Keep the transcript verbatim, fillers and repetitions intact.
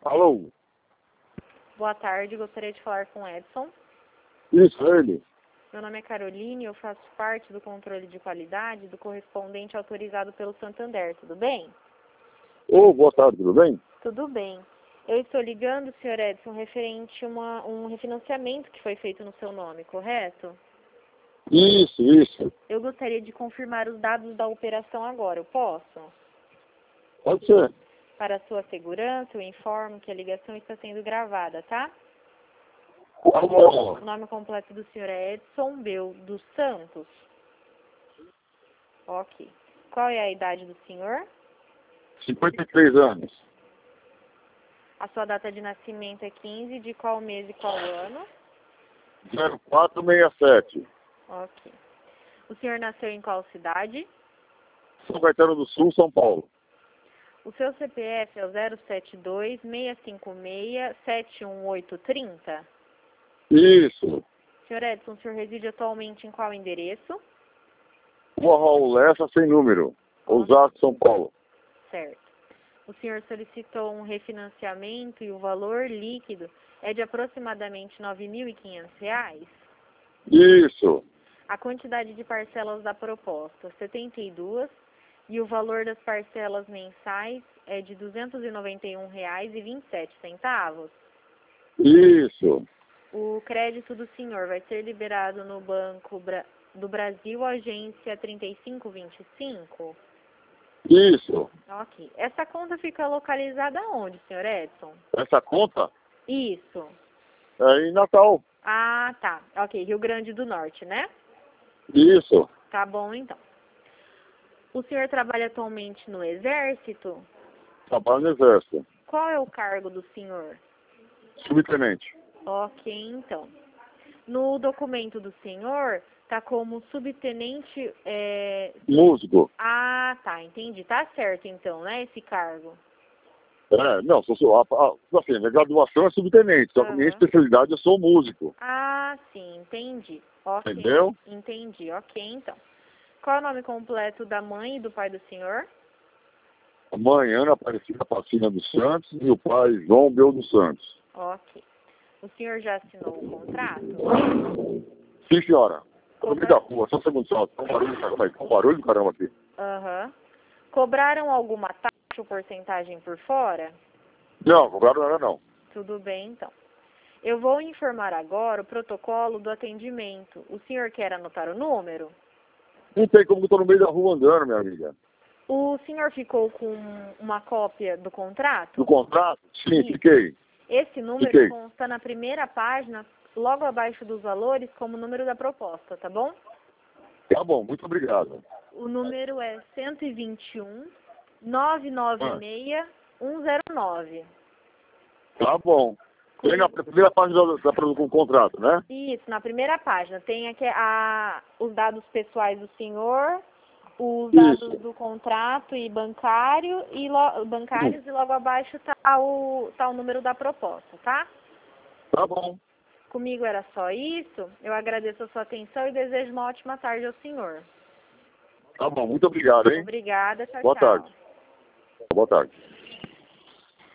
Alô? Boa tarde, gostaria de falar com o Edson. Isso, ele. Meu nome é Caroline e eu faço parte do controle de qualidade do correspondente autorizado pelo Santander, tudo bem? Ô, boa tarde, tudo bem? Tudo bem. Eu estou ligando, senhor Edson, referente a uma, um refinanciamento que foi feito no seu nome, correto? Isso, isso. Eu gostaria de confirmar os dados da operação agora, eu posso? Pode ser. Para sua segurança, eu informo que a ligação está sendo gravada, tá? Alô? O nome completo do senhor é Edson Bel dos Santos. Ok. Qual é a idade do senhor? cinquenta e três anos. A sua data de nascimento é quinze de qual mês e qual ano? zero quatro seis sete. Ok. O senhor nasceu em qual cidade? São Caetano do Sul, São Paulo. O seu C P F é o zero sete dois, seis cinco seis, sete um oito três zero? Isso. senhor Edson, o senhor reside atualmente em qual endereço? Rua Raul Lessa, sem número. Osasco, São Paulo. Certo. O senhor solicitou um refinanciamento e o valor líquido é de aproximadamente nove mil e quinhentos reais? Isso. A quantidade de parcelas da proposta, setenta e duas, e o valor das parcelas mensais é de duzentos e noventa e um reais e vinte e sete centavos. Isso. O crédito do senhor vai ser liberado no Banco Bra- do Brasil, agência trinta e cinco vinte e cinco? Isso. Ok. Essa conta fica localizada onde, senhor Edson? Essa conta Isso. é em Natal. Ah, tá. Ok, Rio Grande do Norte, né? Isso. Tá bom, então. O senhor trabalha atualmente no Exército? Trabalho no Exército. Qual é o cargo do senhor? Subtenente. Ok, então. No documento do senhor, tá como subtenente... É... Músico. Ah, tá, entendi. Tá certo, então, né, esse cargo? É, não, sou, sou, a, a, assim, minha graduação é subtenente, só que minha Aham. especialidade eu sou músico. Ah, sim, entendi. Ok. Entendeu? Entendi, ok, então. Qual é o nome completo da mãe e do pai do senhor? A mãe, Ana Aparecida Pacina dos Santos, e o pai, João Bel dos Santos. Ok. O senhor já assinou o contrato? Sim, senhora. Tô no Cobra... meio da rua, só um segundo só. Tá um barulho, caramba aí. Tá um barulho do caramba aqui. Aham. Cobraram alguma taxa ou porcentagem por fora? Não, cobrado não era não. Tudo bem, então. Eu vou informar agora o protocolo do atendimento. O senhor quer anotar o número? Não tem como que eu tô no meio da rua andando, minha amiga. O senhor ficou com uma cópia do contrato? Do contrato? Sim, Isso. fiquei. Esse número Fiquei. consta na primeira página, logo abaixo dos valores, como número da proposta, tá bom? Tá bom, muito obrigado. O número é cento e vinte e um, nove nove seis, um zero nove. Tá bom. Tem na primeira página da, da, do contrato, né? Isso, na primeira página. Tem aqui a, os dados pessoais do senhor, os dados Isso. do contrato e bancário, e lo, bancários, Hum. e logo abaixo tá o, tá o número da proposta, tá? Tá bom. Comigo era só isso. Eu agradeço a sua atenção e desejo uma ótima tarde ao senhor. Tá bom, muito obrigado, hein? Obrigada, tchau, Boa tchau. tarde. Boa tarde.